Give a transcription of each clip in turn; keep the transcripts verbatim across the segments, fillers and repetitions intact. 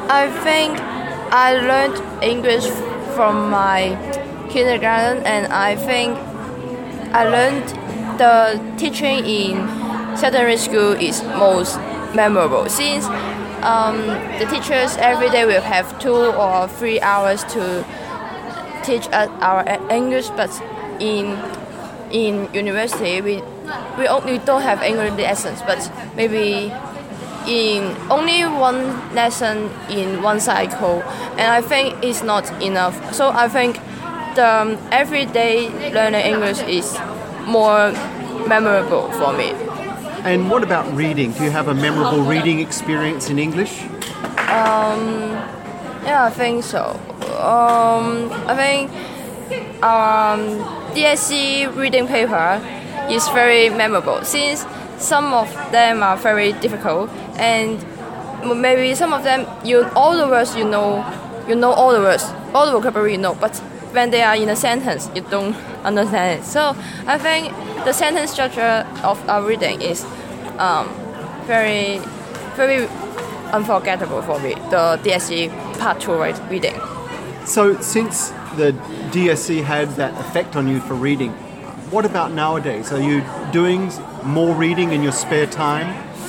I think I learned English from my kindergarten, and I think I learned the teaching in secondary school is most memorable since um, the teachers every day will have two or three hours to teach us our English, but in in university we we only don't have English lessons, but maybe in only one lesson in one cycle, and I think it's not enough. So I think the um, everyday learning English is more memorable for me. And what about reading? Do you have a memorable reading experience in English? Um, yeah, I think so. Um, I think our um, D S C reading paper is very memorable since some of them are very difficult, and maybe some of them you all the words you know, you know all the words, all the vocabulary you know, but when they are in a sentence, you don't understand it. So I think the sentence structure of our reading is um, very, very unforgettable for me. The D S C Part Two reading. So since the D S C had that effect on you for reading, what about nowadays? Are you doing more reading in your spare time?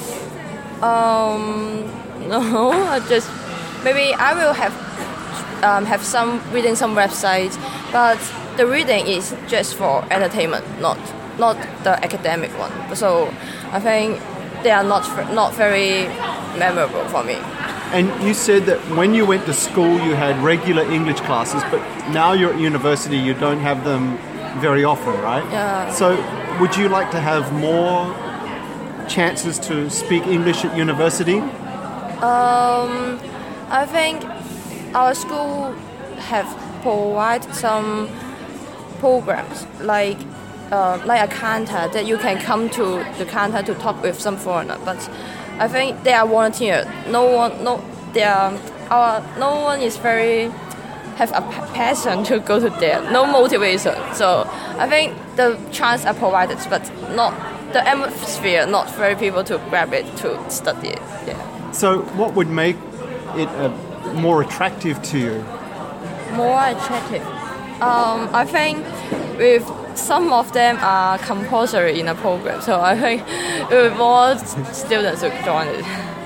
Um, no, I just maybe I will have um, have some reading some websites, but the reading is just for entertainment, not not the academic one. So I think they are not not very memorable for me. And you said that when you went to school you had regular English classes, but now you're at university, you don't have them very often, right? Yeah. So would you like to have more chances to speak English at university? Um, I think our school have provide some programs like uh, like a counter that you can come to the counter to talk with some foreigner, but I think they are volunteer. No one, no, they are, our, no one is very have a passion to go to there. No motivation. So I think the chance are provided, but not the atmosphere. Not very people to grab it to study it. Yeah. So what would make it uh, more attractive to you? More attractive. Um, I think with some of them are compulsory in a program, so I think more students would join it.